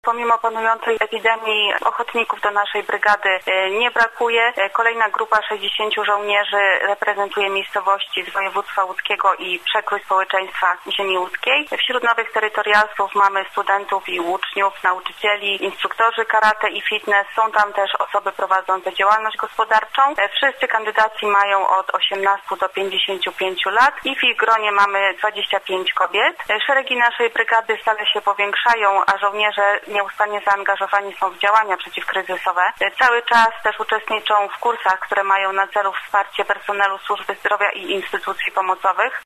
Pomimo panującej epidemii ochotników do naszej brygady nie brakuje. Kolejna grupa 60 żołnierzy reprezentuje miejscowości z województwa łódzkiego i przekrój społeczeństwa ziemi łódzkiej. Wśród nowych terytorialsów mamy studentów i uczniów, nauczycieli, instruktorzy karate i fitness. Są tam też osoby prowadzące działalność gospodarczą. Wszyscy kandydaci mają od 18 do 55 lat i w ich gronie mamy 25 kobiet. Szeregi naszej brygady stale się powiększają, a żołnierze nieustannie zaangażowani są w działania przeciwkryzysowe. Cały czas też uczestniczą w kursach, które mają na celu wsparcie personelu służby zdrowia i instytucji pomocowych.